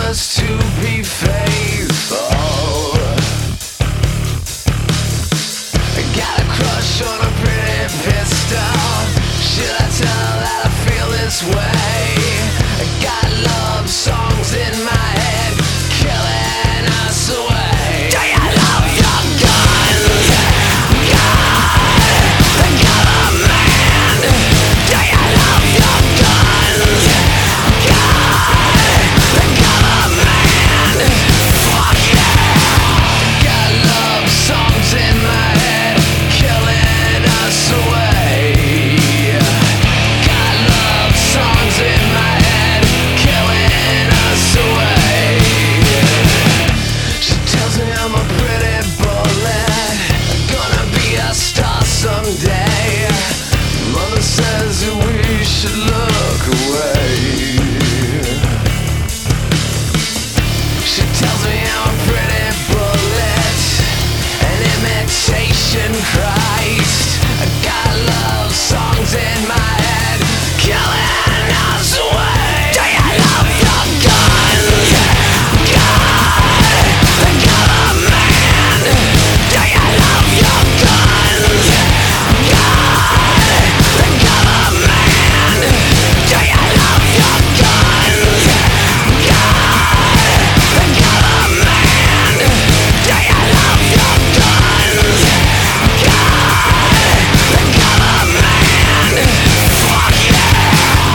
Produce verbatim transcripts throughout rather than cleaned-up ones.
just to be faithful. I got a crush on a pretty pistol. Should I tell her that I feel this way? I got love songs in my head, killing us away. Do you love your guns? God, the government. Do you love your guns? God, the government. Fuck yeah. Got love songs in my head, killing us away. Got love songs in my head, killing us away. She tells me I'm a pretty bullet, gonna be a star someday. Mother says that we should look away. She tells me I'm a pretty bullet, an imitation Christ. I got love songs in my head, killing us away. Do you love your guns? God, the government. Do you love your guns? God, the government. Do you love your guns? God, the government. Do you love your guns? God, the government. Fuck yeah.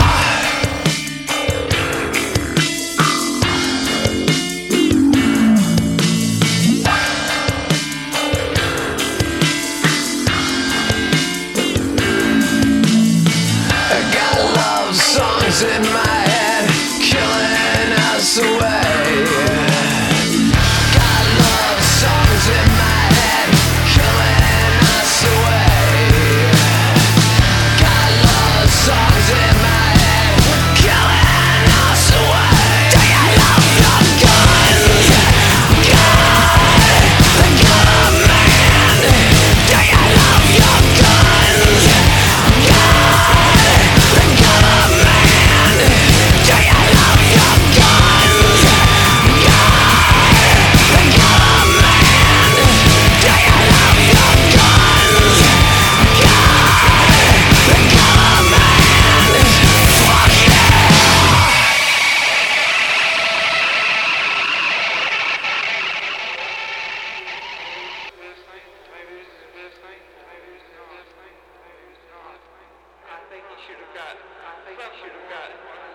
I got love songs in my head, killing us away. Got love songs in my head, killing us away. Got love songs in my head, killing us away. Do you love your guns? God, the government. Do you love your guns? God, the government. Do you love your guns? God, the government. Do you love your guns? God, the government. Fuck yeah. I think he should have got. I think he should have got.